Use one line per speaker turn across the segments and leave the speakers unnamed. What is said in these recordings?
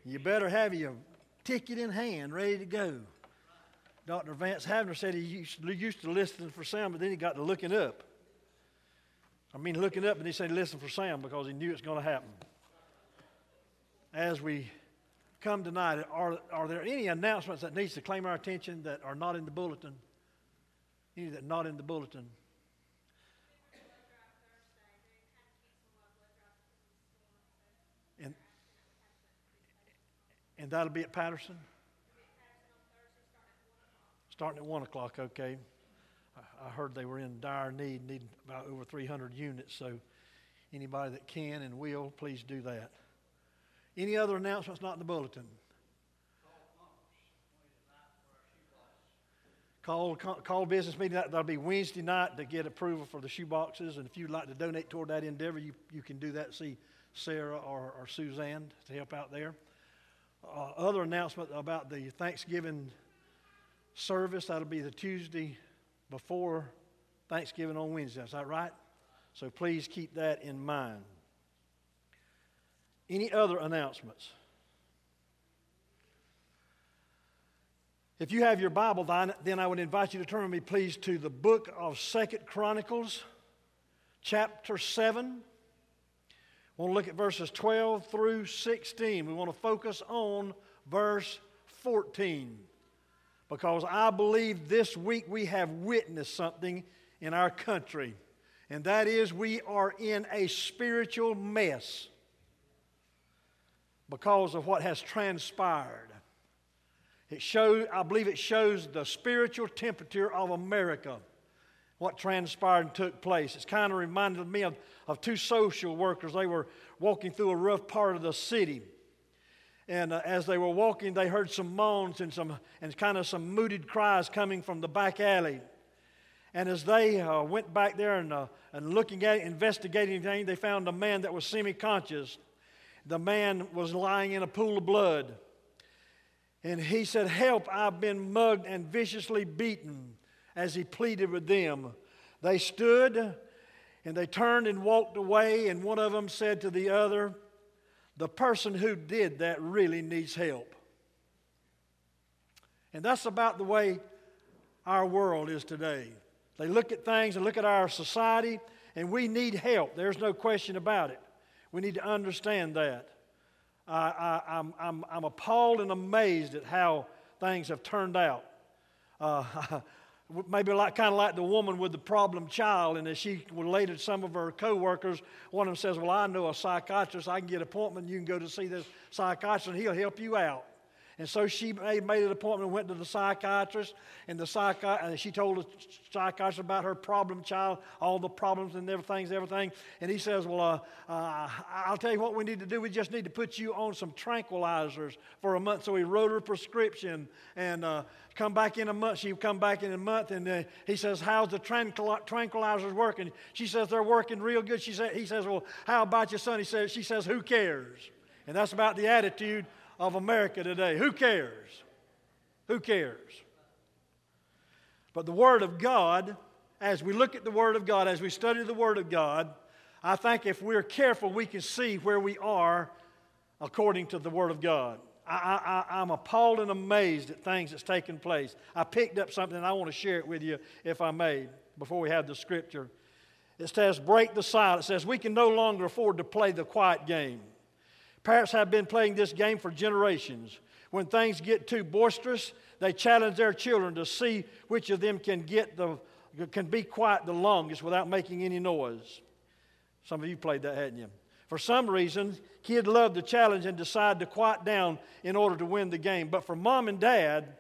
You better have your ticket in hand, ready to go. Dr. Vance Havner said he used to listen for sound, but then he got to looking up. Looking up, and he said listen for sound because he knew it's going to happen. As we come tonight, are there any announcements that needs to claim our attention that are not in the bulletin? Any that are not in the bulletin? And that'll be at Patterson? Starting at 1 o'clock, okay. I heard they were in dire need about over 300 units, so anybody that can and will, please do that. Any other announcements not in the bulletin? Call business meeting. That'll be Wednesday night to get approval for the shoe boxes, and if you'd like to donate toward that endeavor, you can do that. See Sarah or Suzanne to help out there. Other announcement about the Thanksgiving service, that'll be the Tuesday before Thanksgiving on Wednesday. Is that right? So please keep that in mind. Any other announcements? If you have your Bible, then I would invite you to turn with me, please, to the book of 2 Chronicles, chapter 7. We want to look at verses 12 through 16. We want to focus on verse 14 because I believe this week we have witnessed something in our country, and that is we are in a spiritual mess because of what has transpired. I believe it shows the spiritual temperature of America, what transpired and took place. It's kind of reminded me of two social workers. They were walking through a rough part of the city. And as they were walking, they heard some moans and kind of some mooted cries coming from the back alley. And as they went back there and looking at it, investigating things, they found a man that was semi-conscious. The man was lying in a pool of blood. And he said, "Help, I've been mugged and viciously beaten," as he pleaded with them. They stood and they turned and walked away, and one of them said to the other, "The person who did that really needs help." And that's about the way our world is today. They look at things and look at our society, and we need help. There's no question about it. We need to understand that. I'm appalled and amazed at how things have turned out. Maybe kind of like the woman with the problem child, and as she related to some of her co-workers, one of them says, "Well, I know a psychiatrist. I can get an appointment. You can go to see this psychiatrist, and he'll help you out." And so she made an appointment and went to the psychiatrist, and she told the psychiatrist about her problem child, all the problems and everything. And he says, "Well, I'll tell you what we need to do. We just need to put you on some tranquilizers for a month." So he wrote her a prescription and come back in a month. She come back in a month, and he says, "How's the tranquilizers working?" She says, "They're working real good." He says, "Well, how about your son?" She says, "Who cares?" And that's about the attitude of America today. Who cares? Who cares? But the Word of God, as we look at the Word of God, as we study the Word of God, I think if we're careful, we can see where we are according to the Word of God. I'm appalled and amazed at things that's taken place. I picked up something and I want to share it with you, if I may, before we have the scripture. It says, "Break the silence." It says, we can no longer afford to play the quiet game. Parents have been playing this game for generations. When things get too boisterous, they challenge their children to see which of them can be quiet the longest without making any noise. Some of you played that, hadn't you? For some reason, kids love the challenge and decide to quiet down in order to win the game. But for mom and dad,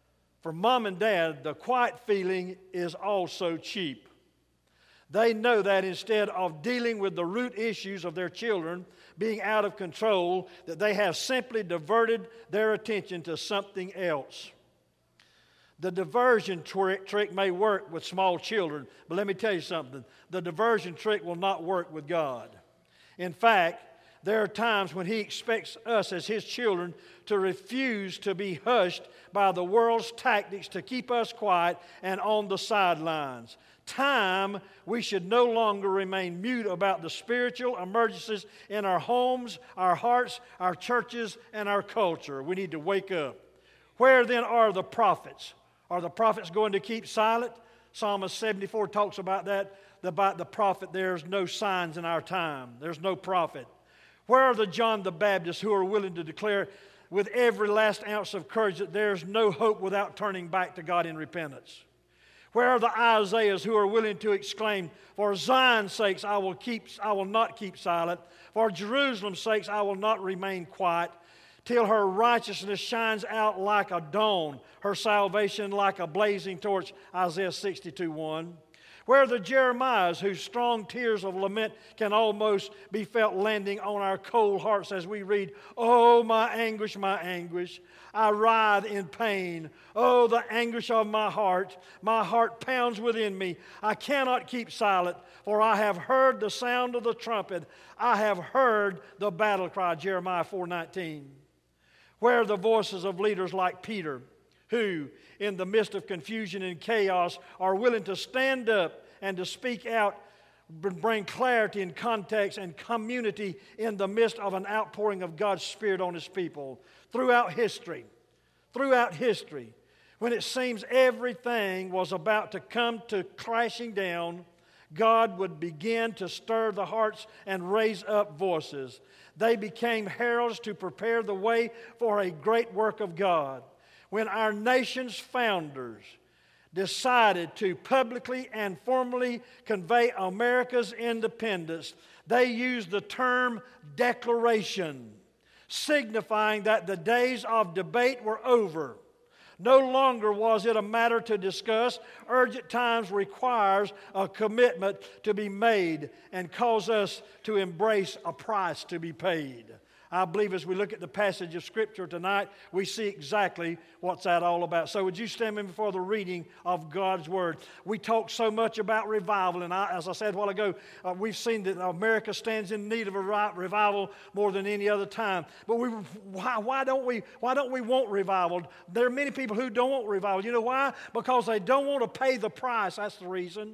the quiet feeling is also cheap. They know that instead of dealing with the root issues of their children being out of control, that they have simply diverted their attention to something else. The diversion trick may work with small children, but let me tell you something. The diversion trick will not work with God. In fact, there are times when He expects us as His children to refuse to be hushed by the world's tactics to keep us quiet and on the sidelines. time we should no longer remain mute about the spiritual emergencies in our homes, our hearts, our churches, and our culture. We need to wake up. Where then are the prophets? Are the prophets going to keep silent? Psalm 74 talks about that, about the prophet. There's no signs in our time. There's no prophet. Where are the John the Baptist who are willing to declare with every last ounce of courage that there's no hope without turning back to God in repentance? Where are the Isaiahs who are willing to exclaim, for Zion's sakes I will not keep silent, for Jerusalem's sakes I will not remain quiet, till her righteousness shines out like a dawn, her salvation like a blazing torch, Isaiah 62:1. Where are the Jeremiahs whose strong tears of lament can almost be felt landing on our cold hearts as we read, oh, my anguish, I writhe in pain. Oh, the anguish of my heart pounds within me. I cannot keep silent, for I have heard the sound of the trumpet. I have heard the battle cry, Jeremiah 4:19. Where are the voices of leaders like Peter, who, in the midst of confusion and chaos, are willing to stand up and to speak out, bring clarity and context and community in the midst of an outpouring of God's Spirit on His people? Throughout history, when it seems everything was about to come to crashing down, God would begin to stir the hearts and raise up voices. They became heralds to prepare the way for a great work of God. When our nation's founders decided to publicly and formally convey America's independence, they used the term declaration, signifying that the days of debate were over. No longer was it a matter to discuss. Urgent times requires a commitment to be made and cause us to embrace a price to be paid. I believe as we look at the passage of Scripture tonight, we see exactly what's that all about. So would you stand with me for the reading of God's Word? We talk so much about revival, and as I said a while ago, we've seen that America stands in need of a revival more than any other time. But why don't we want revival? There are many people who don't want revival. You know why? Because they don't want to pay the price. That's the reason.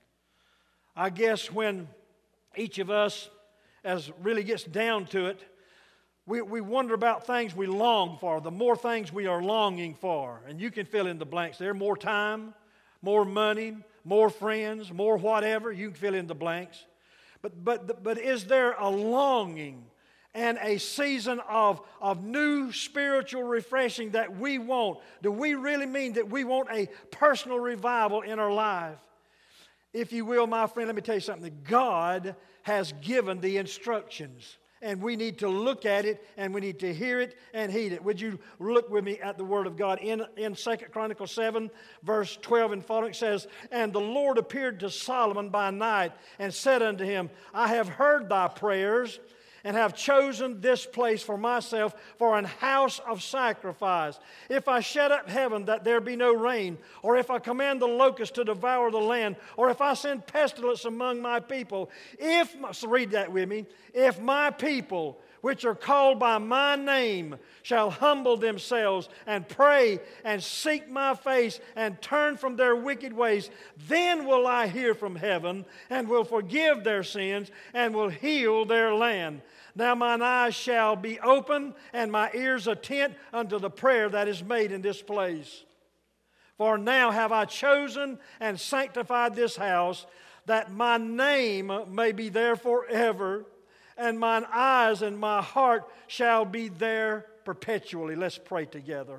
I guess when each of us, as really gets down to it, we wonder about things we long for, the more things we are longing for. And you can fill in the blanks there. More time, more money, more friends, more whatever. You can fill in the blanks. But is there a longing and a season of new spiritual refreshing that we want? Do we really mean that we want a personal revival in our life? If you will, my friend, let me tell you something. God has given the instructions. And we need to look at it, and we need to hear it and heed it. Would you look with me at the Word of God? In 2 Chronicles 7, verse 12 and following, it says, and the Lord appeared to Solomon by night and said unto him, I have heard thy prayers, and have chosen this place for myself for an house of sacrifice. If I shut up heaven that there be no rain, or if I command the locust to devour the land, or if I send pestilence among my people, so read that with me, if my people, which are called by my name, shall humble themselves and pray and seek my face and turn from their wicked ways, then will I hear from heaven and will forgive their sins and will heal their land. Now mine eyes shall be open and my ears attent unto the prayer that is made in this place. For now have I chosen and sanctified this house, that my name may be there forever, and mine eyes and my heart shall be there perpetually. Let's pray together.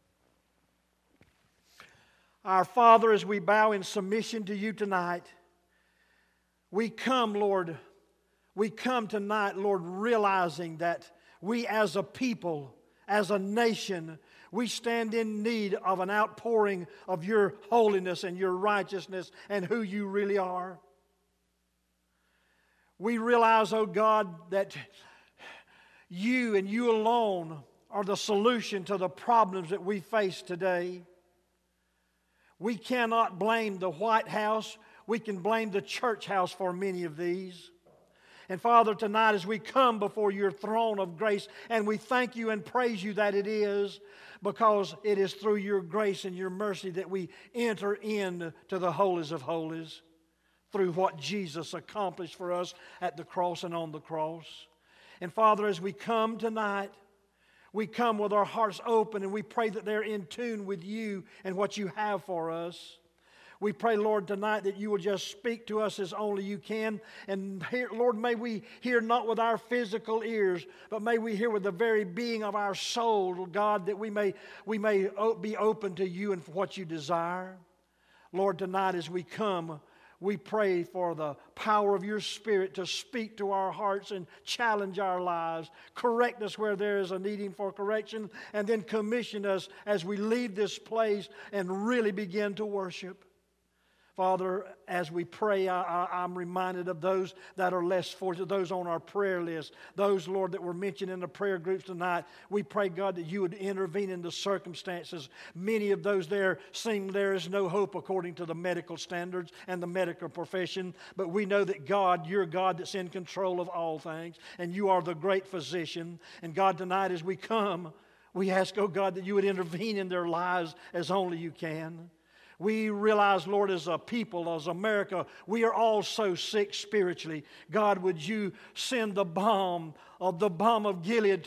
Our Father, as we bow in submission to you tonight, we come, Lord, we come tonight, Lord, realizing that we as a people, as a nation, we stand in need of an outpouring of your holiness and your righteousness and who you really are. We realize, oh God, that you and you alone are the solution to the problems that we face today. We cannot blame the White House. We can blame the church house for many of these. And Father, tonight as we come before your throne of grace, and we thank you and praise you that it is, because it is through your grace and your mercy that we enter into the holies of holies, through what Jesus accomplished for us at the cross and on the cross. And Father, as we come tonight, we come with our hearts open, and we pray that they're in tune with you and what you have for us. We pray, Lord, tonight that you will just speak to us as only you can. And hear, Lord, may we hear not with our physical ears, but may we hear with the very being of our soul, God, that we may be open to you and for what you desire. Lord, tonight as we come, we pray for the power of your Spirit to speak to our hearts and challenge our lives, correct us where there is a needing for correction, and then commission us as we leave this place and really begin to worship. Father, as we pray, I'm reminded of those that are less fortunate, those on our prayer list, those, Lord, that were mentioned in the prayer groups tonight. We pray, God, that you would intervene in the circumstances. Many of those there seem there is no hope according to the medical standards and the medical profession, but we know that God, you're God that's in control of all things, and you are the great physician. And God, tonight as we come, we ask, oh God, that you would intervene in their lives as only you can. We realize, Lord, as a people, as America, we are all so sick spiritually. God, would you send the balm of Gilead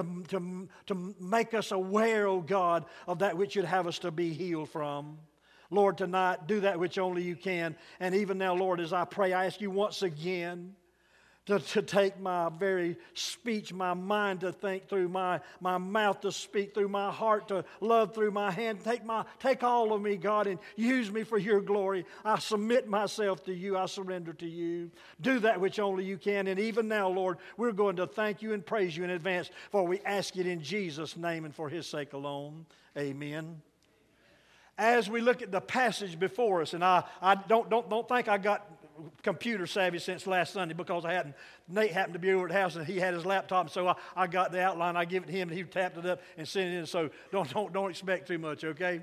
to make us aware, oh God, of that which you'd have us to be healed from. Lord, tonight, do that which only you can. And even now, Lord, as I pray, I ask you once again to take my very speech, my mind to think through, my mouth to speak through, my heart to love through, my hand. Take all of me, God, and use me for your glory. I submit myself to you. I surrender to you. Do that which only you can. And even now, Lord, we're going to thank you and praise you in advance, for we ask it in Jesus' name and for his sake alone. Amen. As we look at the passage before us, and I don't think I got computer savvy since last Sunday, because Nate happened to be over at the house and he had his laptop, so I got the outline. I give it to him and he tapped it up and sent it in. So don't expect too much, okay?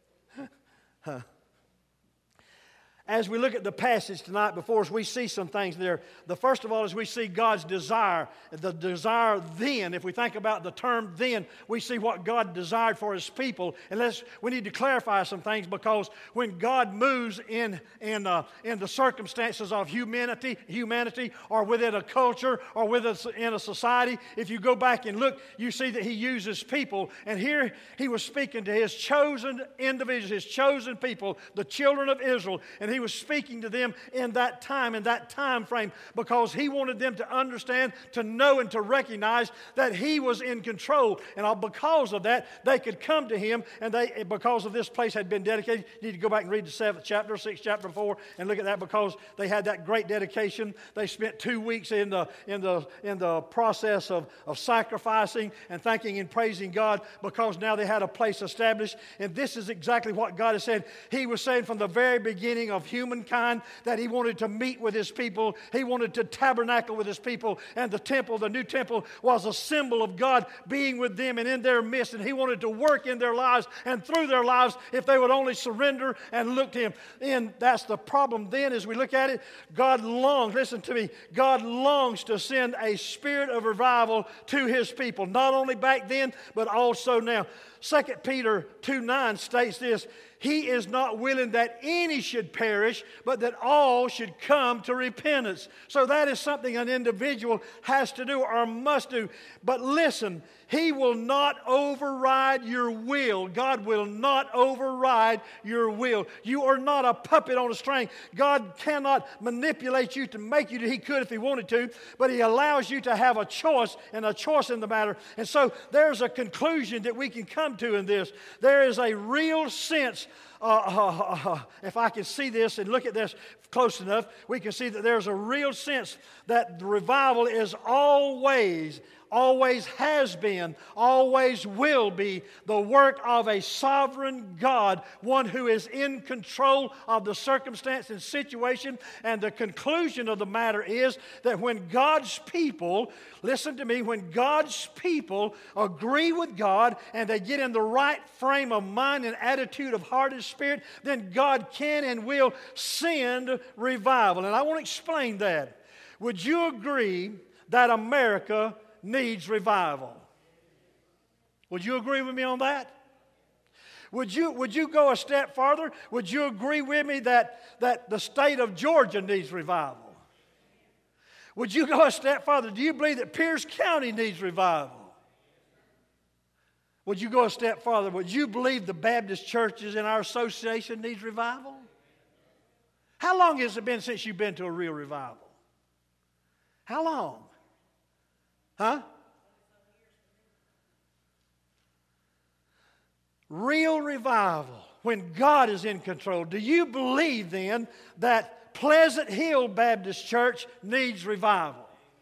As we look at the passage tonight before us, we see some things there. The first of all is we see God's desire. The desire then, if we think about the term then, we see what God desired for his people. And we need to clarify some things, because when God moves in the circumstances of humanity, or within a culture, or within a society, if you go back and look, you see that he uses people. And here he was speaking to his chosen individuals, his chosen people, the children of Israel. And he was speaking to them in that time frame, because he wanted them to understand, to know, and to recognize that he was in control. And because of that, they could come to him, and because of this place had been dedicated. You need to go back and read the 7th chapter, 6th chapter before, and look at that, because they had that great dedication. They spent 2 weeks in the process of sacrificing and thanking and praising God, because now they had a place established. And this is exactly what God has said. He was saying from the very beginning of humankind that he wanted to meet with his people. He wanted to tabernacle with his people. And the temple, the new temple, was a symbol of God being with them and in their midst. And he wanted to work in their lives and through their lives if they would only surrender and look to him. And that's the problem then as we look at it. God longs, listen to me, God longs to send a spirit of revival to his people. Not only back then, but also now. 2 Peter 2:9 states this: he is not willing that any should perish, but that all should come to repentance. So that is something an individual has to do or must do. But listen, he will not override your will. God will not override your will. You are not a puppet on a string. God cannot manipulate you to make you. He could if he wanted to, but he allows you to have a choice in the matter. And so there's a conclusion that we can come to in this. There is a real sense, if I can see this and look at this close enough, we can see that there's a real sense that the revival is always has been, always will be the work of a sovereign God, one who is in control of the circumstance and situation. And the conclusion of the matter is that when God's people, listen to me, when God's people agree with God and they get in the right frame of mind and attitude of heart and spirit, then God can and will send revival. And I want to explain that. would you agree that America needs revival? Would you agree with me on that? Would you go a step farther? Would you agree with me that the state of Georgia needs revival? Would you go a step farther? Do you believe that Pierce County needs revival? Would you go a step farther? Would you believe the Baptist churches in our association needs revival? How long has it been since you've been to a real revival? How long? Huh? Real revival, when God is in control. Do you believe then that Pleasant Hill Baptist Church needs revival?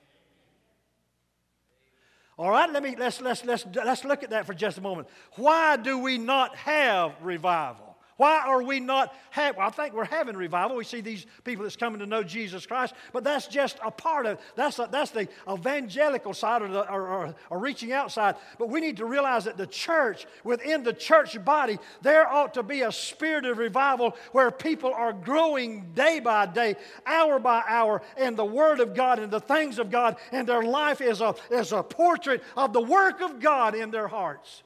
All right, let's look at that for just a moment. Why do we not have revival? Why are we not having? Well, I think we're having revival. We see these people that's coming to know Jesus Christ, but that's just a part of that's the evangelical side or reaching outside. But we need to realize that the church, within the church body, there ought to be a spirit of revival where people are growing day by day, hour by hour, in the Word of God and the things of God, and their life is a portrait of the work of God in their hearts.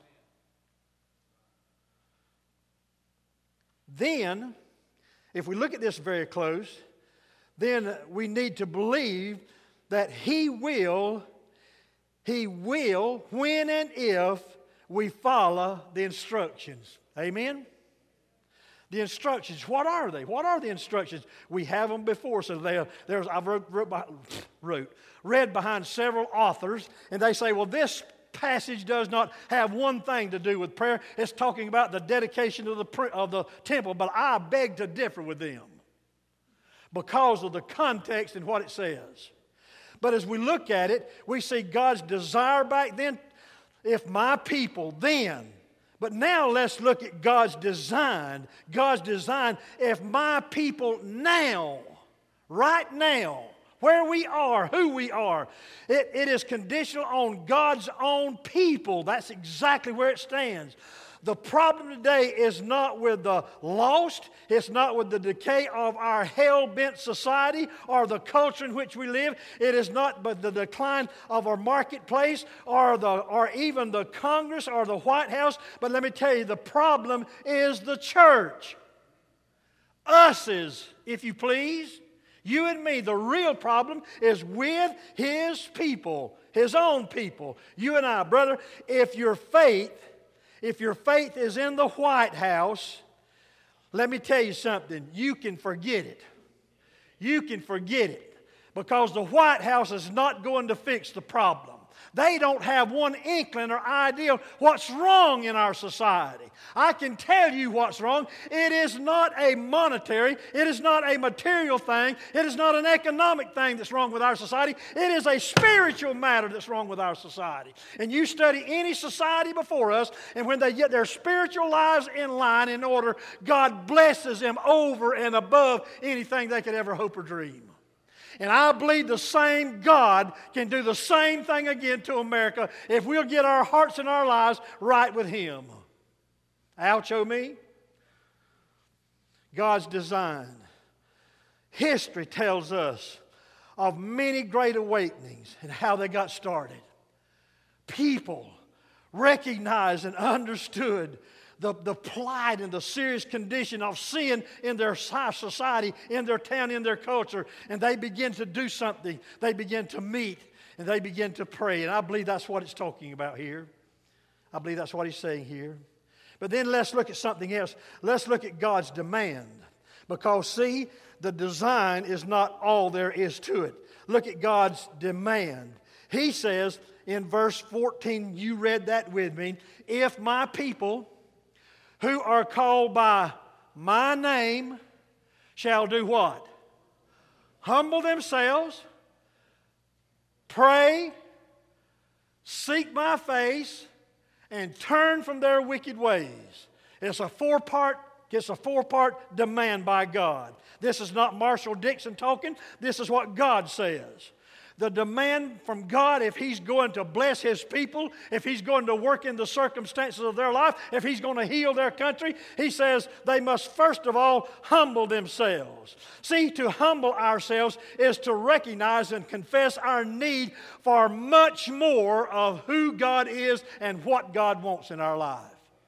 Then, if we look at this very close, then we need to believe that He will, when and if we follow the instructions. Amen? The instructions, what are they? What are the instructions? We have them before, so I've read behind several authors, and they say, well, this passage does not have one thing to do with prayer. It's talking about the dedication of the temple, but I beg to differ with them because of the context and what it says. But as we look at it, we see God's desire back then, if my people then. But now let's look at God's design. God's design, if my people now, right now, where we are, who we are. It is conditional on God's own people. That's exactly where it stands. The problem today is not with the lost. It's not with the decay of our hell-bent society or the culture in which we live. It is not but the decline of our marketplace or even the Congress or the White House. But let me tell you, the problem is the church. Us is, if you please. You and me, the real problem is with His people, His own people. You and I, brother, if your faith is in the White House, let me tell you something, you can forget it. You can forget it because the White House is not going to fix the problem. They don't have one inkling or idea what's wrong in our society. I can tell you what's wrong. It is not a monetary, it is not a material thing, it is not an economic thing that's wrong with our society. It is a spiritual matter that's wrong with our society. And you study any society before us, and when they get their spiritual lives in line, in order, God blesses them over and above anything they could ever hope or dream. And I believe the same God can do the same thing again to America if we'll get our hearts and our lives right with Him. Oucho me. God's design. History tells us of many great awakenings and how they got started. People recognized and understood the plight and the serious condition of sin in their society, in their town, in their culture. And they begin to do something. They begin to meet and they begin to pray. And I believe that's what it's talking about here. I believe that's what he's saying here. But then let's look at something else. Let's look at God's demand. Because, see, the design is not all there is to it. Look at God's demand. He says in verse 14, you read that with me, if my people who are called by my name shall do what? Humble themselves, pray, seek my face, and turn from their wicked ways. It's a four-part demand by God. This is not Marshall Dixon talking. This is what God says. the demand from God, if He's going to bless His people, if He's going to work in the circumstances of their life, if He's going to heal their country, He says they must first of all humble themselves. See, to humble ourselves is to recognize and confess our need for much more of who God is and what God wants in our life.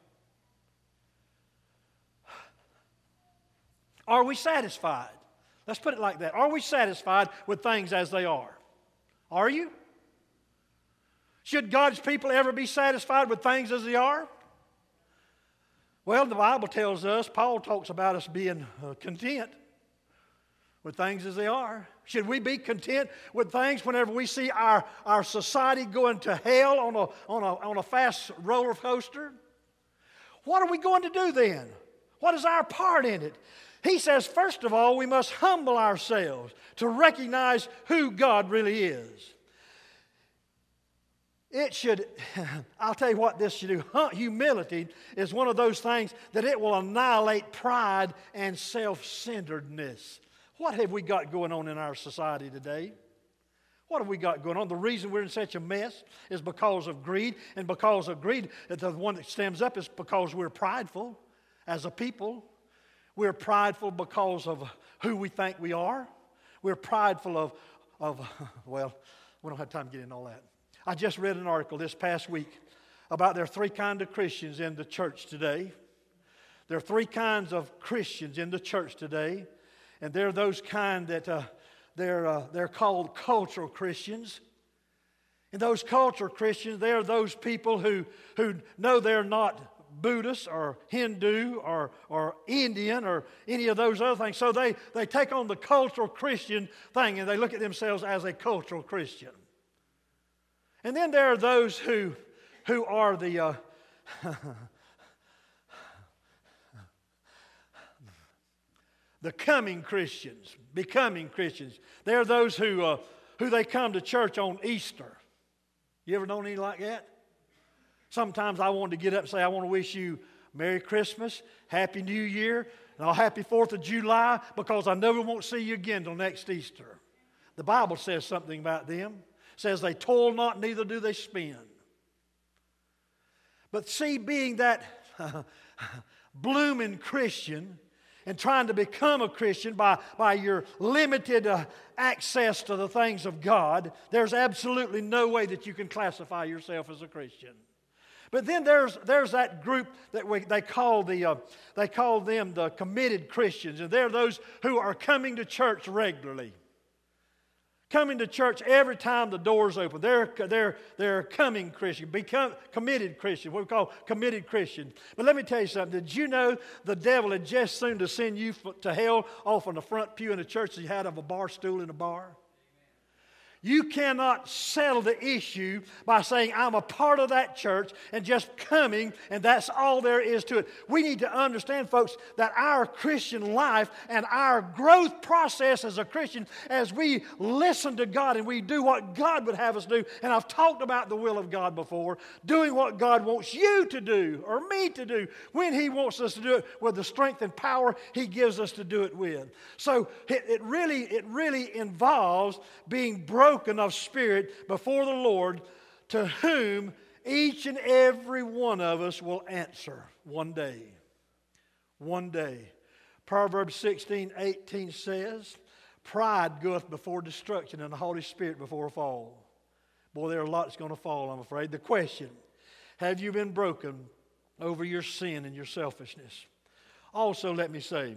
Are we satisfied? Let's put it like that. Are we satisfied with things as they are? Are you? Should God's people ever be satisfied with things as they are? Well, the Bible tells us, Paul talks about us being content with things as they are. Should we be content with things whenever we see our society going to hell on a fast roller coaster? What are we going to do then? What is our part in it? He says, first of all, we must humble ourselves to recognize who God really is. It should, I'll tell you what this should do. Humility is one of those things that it will annihilate pride and self-centeredness. What have we got going on in our society today? What have we got going on? The reason we're in such a mess is because of greed. And because of greed, the one that stems up is because we're prideful as a people. We're prideful because of who we think we are. We're prideful of well, we don't have time to get into all that. I just read an article this past week about there are three kinds of Christians in the church today. There are three kinds of Christians in the church today. And they're those kind that they're called cultural Christians. And those cultural Christians, they're those people who know they're not Buddhist or Hindu or Indian or any of those other things. So they take on the cultural Christian thing and they look at themselves as a cultural Christian. And then there are those who are the the coming Christians, becoming Christians. They're those who they come to church on Easter. You ever known any like that? Sometimes I want to get up and say, I want to wish you Merry Christmas, Happy New Year, and a Happy 4th of July, because I never won't see you again till next Easter. The Bible says something about them. It says they toil not, neither do they spin. But see, being that blooming Christian and trying to become a Christian by your limited access to the things of God, there's absolutely no way that you can classify yourself as a Christian. But then there's that group that they call them the committed Christians, and they're those who are coming to church regularly, coming to church every time the doors open. They're coming Christian, become committed Christian, what we call committed Christian. But let me tell you something. Did you know the devil had just soon to send you to hell off on the front pew in the church that you had of a bar stool in a bar? You cannot settle the issue by saying, I'm a part of that church and just coming, and that's all there is to it. We need to understand, folks, that our Christian life and our growth process as a Christian, as we listen to God and we do what God would have us do, and I've talked about the will of God before, doing what God wants you to do or me to do when He wants us to do it with the strength and power He gives us to do it with. So it really involves being broken of spirit before the Lord, to whom each and every one of us will answer one day. One day. Proverbs 16:18 says, pride goeth before destruction, and the Holy Spirit before a fall. Boy, there are a lot that's going to fall, I'm afraid. The question, have you been broken over your sin and your selfishness? Also, let me say,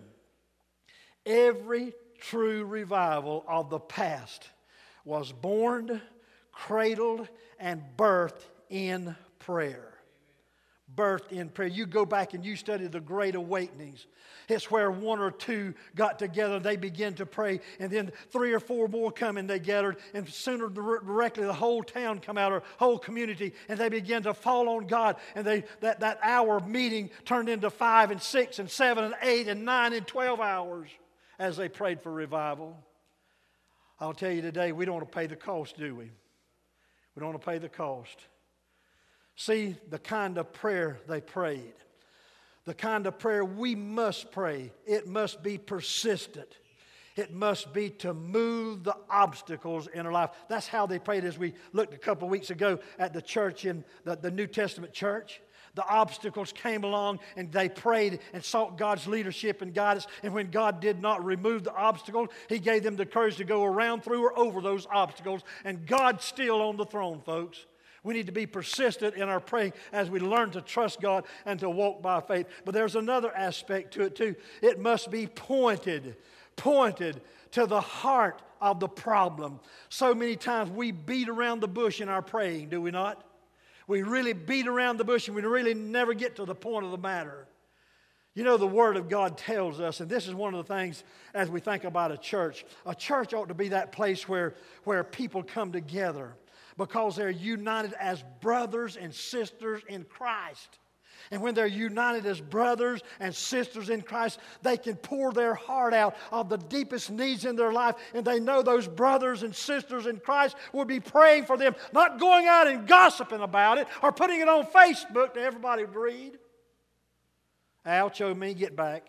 every true revival of the past was born, cradled, and birthed in prayer. Birthed in prayer. You go back and you study the Great Awakenings. It's where one or two got together, they began to pray, and then 3 or 4 more come and they gathered, and sooner directly the whole town come out, or whole community, and they began to fall on God, and that hour of meeting turned into 5 and 6 and 7 and 8 and 9 and 12 hours as they prayed for revival. I'll tell you today, we don't want to pay the cost, do we? We don't want to pay the cost. See, the kind of prayer they prayed, the kind of prayer we must pray, it must be persistent. It must be to move the obstacles in our life. That's how they prayed as we looked a couple of weeks ago at the church in the New Testament church. The obstacles came along and they prayed and sought God's leadership and guidance. And when God did not remove the obstacles, He gave them the courage to go around, through, or over those obstacles. And God's still on the throne, folks. We need to be persistent in our praying as we learn to trust God and to walk by faith. But there's another aspect to it too. It must be pointed to the heart of the problem. So many times we beat around the bush in our praying, do we not? We really beat around the bush and we really never get to the point of the matter. You know, the Word of God tells us, and this is one of the things as we think about a church ought to be that place where people come together because they're united as brothers and sisters in Christ. And when they're united as brothers and sisters in Christ, they can pour their heart out of the deepest needs in their life. And they know those brothers and sisters in Christ will be praying for them, not going out and gossiping about it or putting it on Facebook to everybody to read. Oucho me, get back.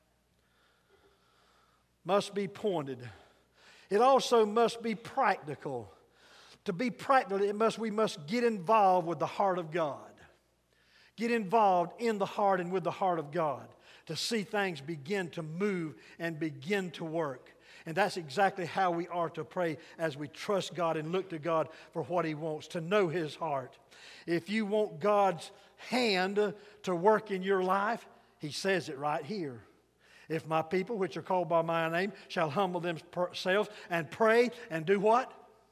Must be pointed. It also must be practical. To be practical, we must get involved with the heart of God. Get involved in the heart and with the heart of God to see things begin to move and begin to work. And that's exactly how we are to pray as we trust God and look to God for what He wants, to know His heart. If you want God's hand to work in your life, He says it right here. If my people, which are called by my name, shall humble themselves and pray and do what?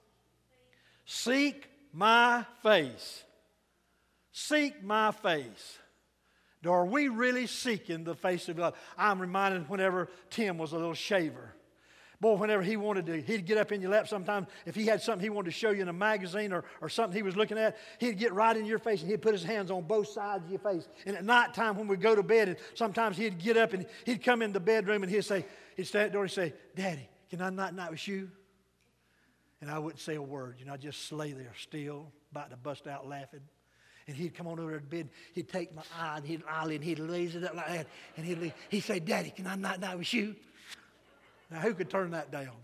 Seek my face. Seek my face. Are we really seeking the face of God? I'm reminded whenever Tim was a little shaver. Boy, whenever he wanted to, he'd get up in your lap sometimes. If he had something he wanted to show you in a magazine or something he was looking at, he'd get right in your face and he'd put his hands on both sides of your face. And at nighttime when we go to bed, and sometimes he'd get up and he'd come in the bedroom and he'd stand at the door and say, "Daddy, can I night with you?" And I wouldn't say a word. I'd just lay there still, about to bust out laughing. And he'd come on over to bed. He'd take my eye and he'd raise it up like that. And he'd say, "Daddy, can I night with you?" Now, who could turn that down?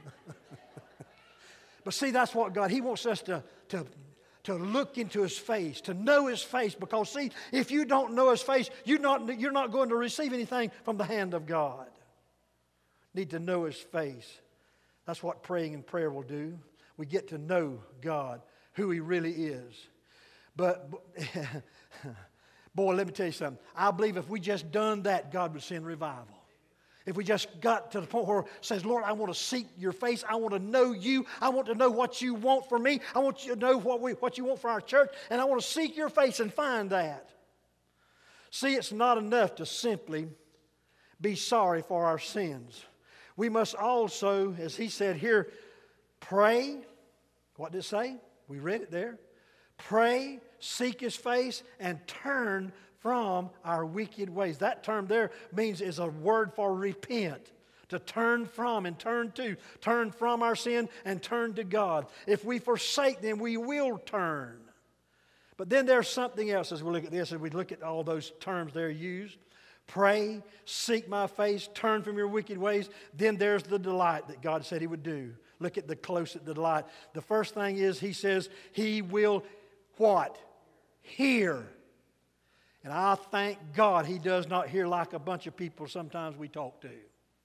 But see, that's what God, He wants us to look into His face, to know His face. Because, see, if you don't know His face, you're not going to receive anything from the hand of God. Need to know His face. That's what praying and prayer will do. We get to know God, who He really is. But, boy, let me tell you something. I believe if we just done that, God would send revival. If we just got to the point where it says, "Lord, I want to seek your face. I want to know you. I want to know what you want for me. I want you to know what you want for our church. And I want to seek your face and find that." See, it's not enough to simply be sorry for our sins. We must also, as he said here, pray. What did it say? We read it there. Pray, seek His face, and turn from our wicked ways. That term there is a word for repent. To turn from and turn to. Turn from our sin and turn to God. If we forsake them, we will turn. But then there's something else as we look at this, as we look at all those terms there used. Pray, seek my face, turn from your wicked ways. Then there's the delight that God said He would do. Look at the close at the delight. The first thing is He says He will what? Hear. And I thank God He does not hear like a bunch of people sometimes we talk to.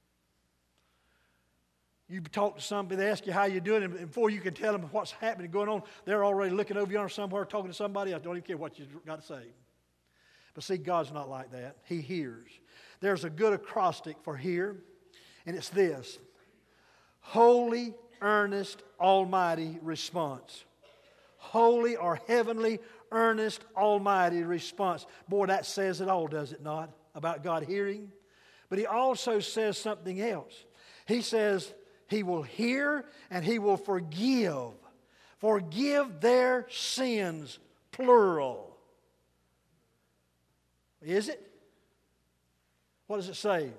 You talk to somebody, they ask you how you're doing, and before you can tell them what's happening, going on, they're already looking over yonder somewhere talking to somebody else. Don't even care what you've got to say. But see, God's not like that. He hears. There's a good acrostic for hear, and it's this: holy, earnest, almighty response. Holy or heavenly, earnest, almighty response. Boy, that says it all, does it not? About God hearing. But He also says something else. He says He will hear and He will forgive. Forgive their sins, plural. Is it? What does it say?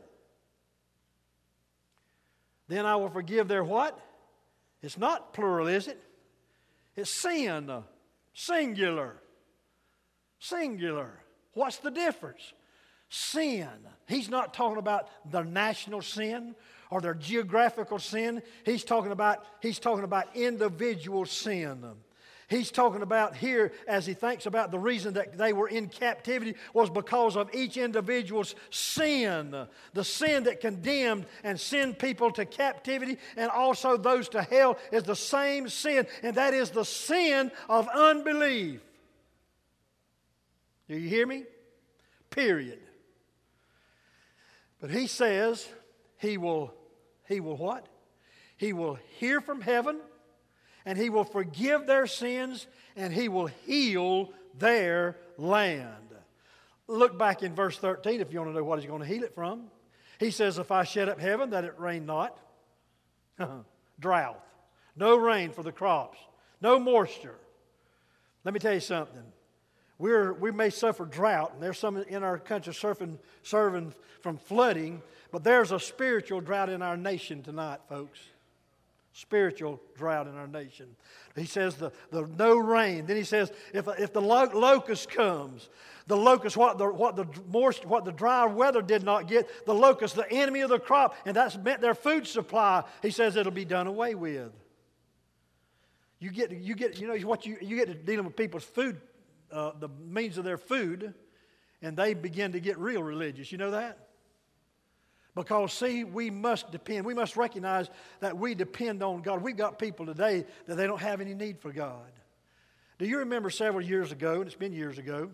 Then I will forgive their what? It's not plural, is it? It's sin, singular. Singular. What's the difference? Sin. He's not talking about the national sin or their geographical sin. He's talking about individual sin. He's talking about here, as he thinks about the reason that they were in captivity, was because of each individual's sin. The sin that condemned and sent people to captivity and also those to hell is the same sin, and that is the sin of unbelief. Do you hear me? Period. But he says he will what? He will hear from heaven, and he will forgive their sins, and he will heal their land. Look back in verse 13 if you want to know what he's going to heal it from. He says, if I shut up heaven that it rain not, drought, no rain for the crops, no moisture. Let me tell you something. We may suffer drought, and there's some in our country serving from flooding, but there's a spiritual drought in our nation tonight, folks. Spiritual drought in our nation. He says the no rain. Then he says if the locust comes, the locust what the dry weather did not get, the locust, the enemy of the crop, and that's meant their food supply. He says it'll be done away with. You get to dealing with people's food, the means of their food, and they begin to get real religious. You know that? Because, see, we must recognize that we depend on God. We've got people today that they don't have any need for God. Do you remember several years ago, and it's been years ago,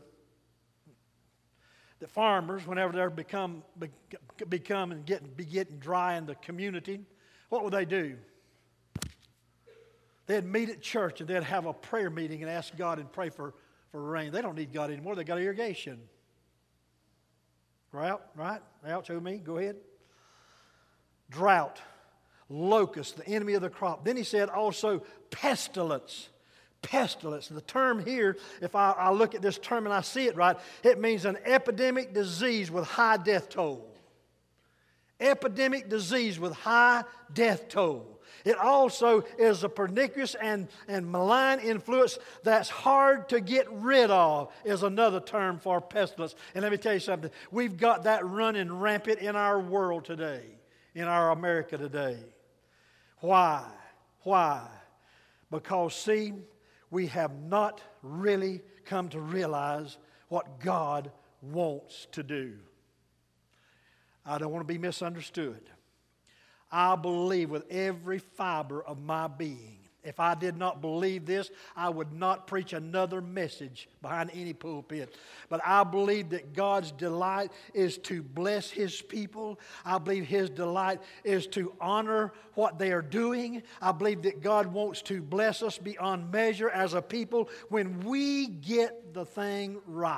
that farmers, whenever they're become and be getting dry in the community, what would they do? They'd meet at church and they'd have a prayer meeting and ask God and pray for rain. They don't need God anymore. They got irrigation. Right? Out, show me. Go ahead. Drought, locust, the enemy of the crop. Then he said also pestilence. Pestilence. The term here, if I look at this term and I see it right, it means an epidemic disease with high death toll. Epidemic disease with high death toll. It also is a pernicious and malign influence that's hard to get rid of, is another term for pestilence. And let me tell you something. We've got that running rampant in our world today, in our America today. Why? Because, see, we have not really come to realize what God wants to do. I don't want to be misunderstood. I believe with every fiber of my being. If I did not believe this, I would not preach another message behind any pulpit. But I believe that God's delight is to bless His people. I believe His delight is to honor what they are doing. I believe that God wants to bless us beyond measure as a people when we get the thing right.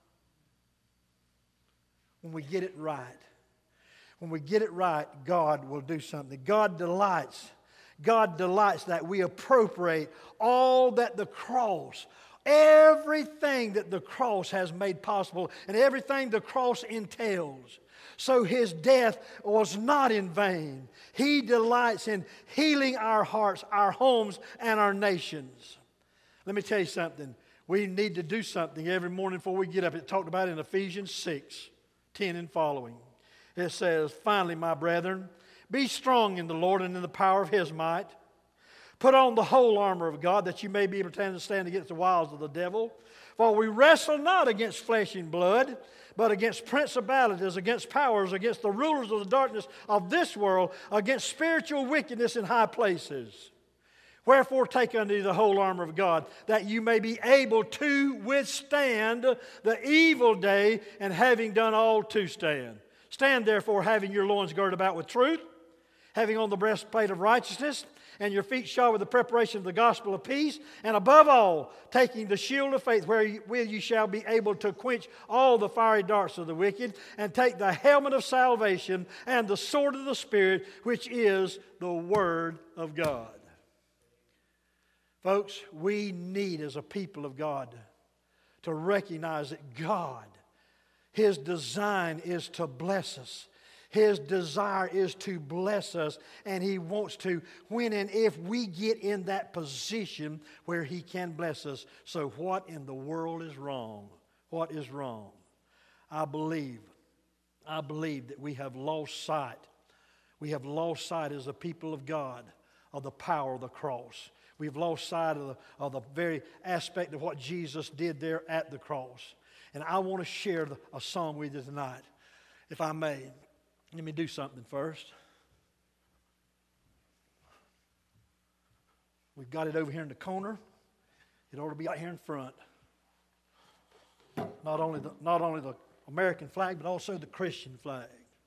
When we get it right. When we get it right, God will do something. God delights that we appropriate all that the cross, everything that the cross has made possible, and everything the cross entails. So His death was not in vain. He delights in healing our hearts, our homes, and our nations. Let me tell you something. We need to do something every morning before we get up. It's talked about in Ephesians 6:10 and following. It says, finally, my brethren, be strong in the Lord and in the power of His might. Put on the whole armor of God that you may be able to stand against the wiles of the devil. For we wrestle not against flesh and blood, but against principalities, against powers, against the rulers of the darkness of this world, against spiritual wickedness in high places. Wherefore take unto you the whole armor of God, that you may be able to withstand the evil day, and having done all to stand. Stand therefore, having your loins girded about with truth, having on the breastplate of righteousness, and your feet shod with the preparation of the gospel of peace, and above all, taking the shield of faith, wherewith you shall be able to quench all the fiery darts of the wicked, and take the helmet of salvation and the sword of the Spirit, which is the Word of God. Folks, we need as a people of God to recognize that God, His design is to bless us. His desire is to bless us, and He wants to when and if we get in that position where He can bless us. So what in the world is wrong? What is wrong? I believe that we have lost sight. We have lost sight as the people of God of the power of the cross. We've lost sight of the very aspect of what Jesus did there at the cross. And I want to share a song with you tonight, if I may. Let me do something first. We've got it over here in the corner. It ought to be out here in front. Not only the American flag, but also the Christian flag.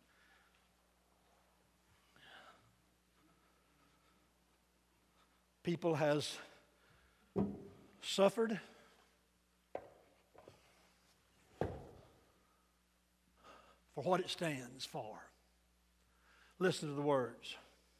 People has suffered for what it stands for. Listen to the words.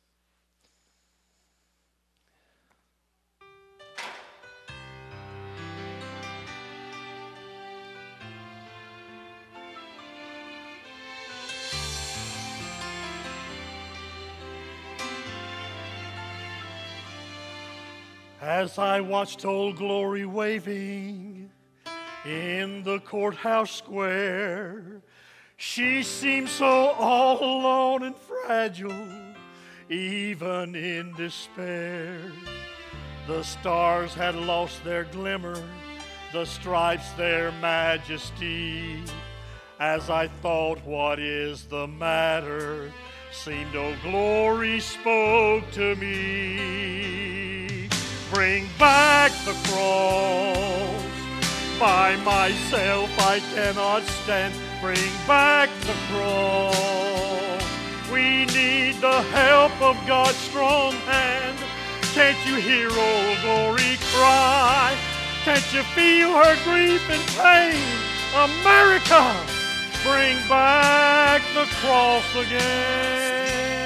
As I watched Old Glory waving in the courthouse square, she seemed so all alone and fragile, even in despair. The stars had lost their glimmer, the stripes their majesty. As I thought, what is the matter? Seemed Old Glory spoke to me. Bring back the cross. By myself I cannot stand. Bring back the cross. We need the help of God's strong hand. Can't you hear Old Glory cry? Can't you feel her grief and pain? America, bring back the cross again.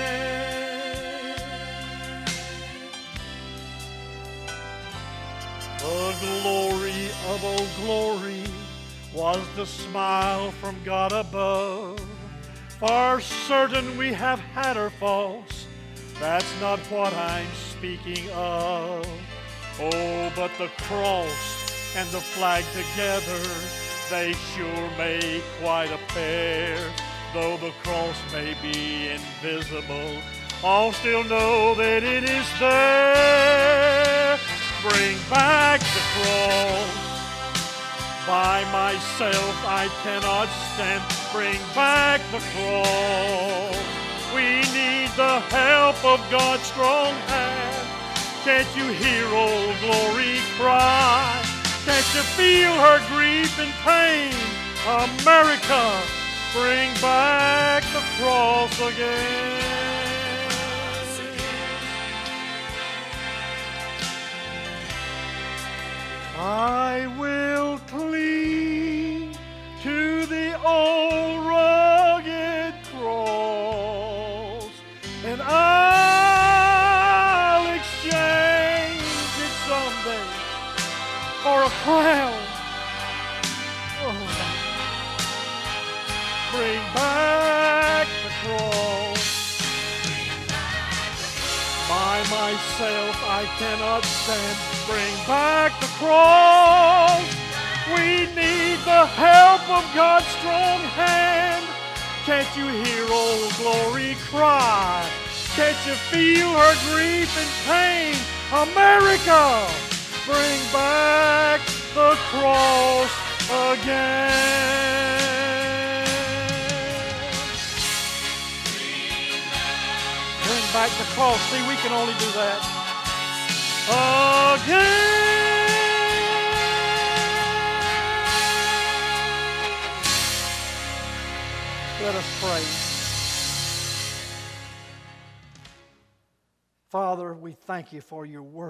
The glory of Old Glory was the smile from God above. For certain we have had our faults, that's not what I'm speaking of. Oh, but the cross and the flag together, they sure make quite a pair. Though the cross may be invisible, all still know that it is there. Bring back the cross. By myself I cannot stand. Bring back the cross. We need the help of God's strong hand. Can't you hear Old Glory cry? Can't you feel her grief and pain? America, bring back the cross again. I will cling to the old rugged cross, and I'll exchange it someday for a crown. Oh, bring back the cross. By myself I cannot stand. Bring back the cross. We need the help of God's strong hand. Can't you hear Old Glory cry? Can't you feel her grief and pain? America, bring back the cross again. Bring back the cross. See, we can only do that again. Let us pray. Father, we thank you for your word.